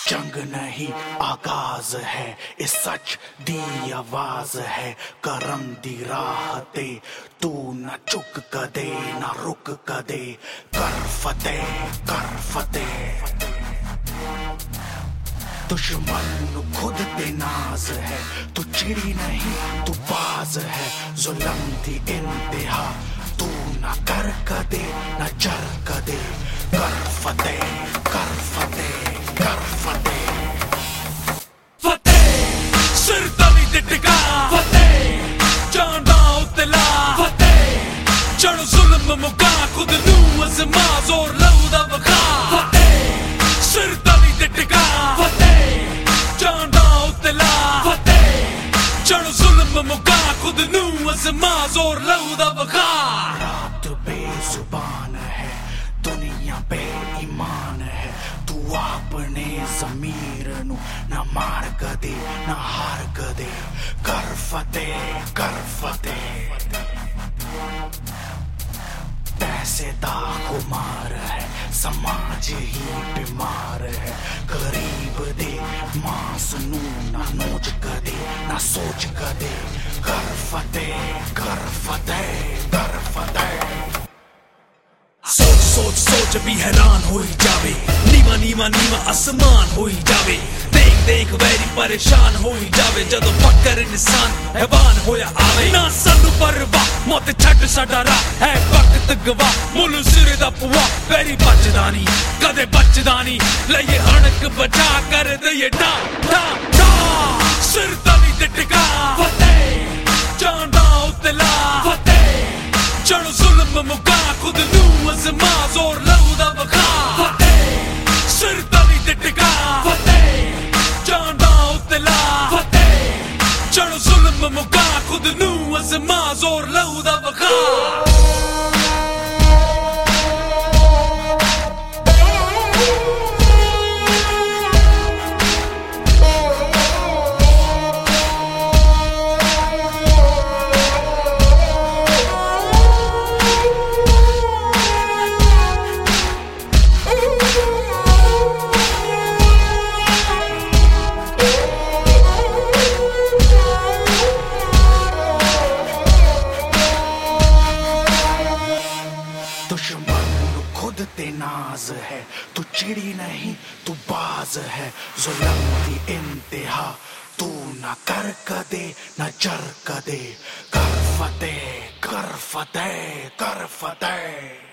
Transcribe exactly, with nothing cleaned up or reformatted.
जंग नहीं आगाज है, इस सच दी आवाज है। करम दी राह ते तू न चुक कदे न रुक कदे। कर फतेह कर फतेह। दुश्मन नु खुद ते नाज है, तू चिड़ी नहीं तू बाज है। जुल्म दी इंतहा तू न कर कदे न जर कदे। कर फतेह कर फतेह कर फतेह। फतेह सिर तली ते टिका, फतेह जान दा उतला, फतेह चढ़ जुल्म मुका खुद नू अज़मा जोर लहू दा वखा। फतेह सिर तली ते टिका, फतेह जान दा उतला, फतेह चढ़ जुल्म मुका खुद नू अज़मा जोर लहू दा वखा। रात बेजुबान है, दुनिया बेईमान है। तू अपने ज़मीर नु न मार कदे न हार कदे। कर फतेह कर फतेह। पैसे दा खुमार है, समाज ही बीमार है। गरीब दे मांस नू न नोच कदे न सोच कदे। कर फतेह कर फतेह कर फतेह। सोच सोच सोच भी हैरान होई जावे, नीवा नीवा नीवा आसमान होई जावे। देख देख वैरी परेशान होई जावे, जदों फकर इंसान हैवान होया आवे। ना सानू परवाह मौत छट साडा राह है वक्त गवाह। मुल्ल सिरे दा पुआ वैरी बचदा नी कदे बचदा नी। लइए हणक बचा कर दइए डा डा डा। सिर तली ते टिका, फतेह जान दा उतला, फतेह चढ़ जुल्म मुका खुद नू अज़मा जोर लहू दा वखा। फतेह सिर तली ते टिका, फतेह जान दा उतला, फतेह चढ़ जुल्म मुका खुद नू अज़मा जोर लहू दा वखा। दुश्मन खुद ते नाज है, तू चिड़ी नहीं तू बाज है। जुल्म दी इंतहा तू न कर कदे न जर कदे। कर फतेह कर फतेह कर फतेह।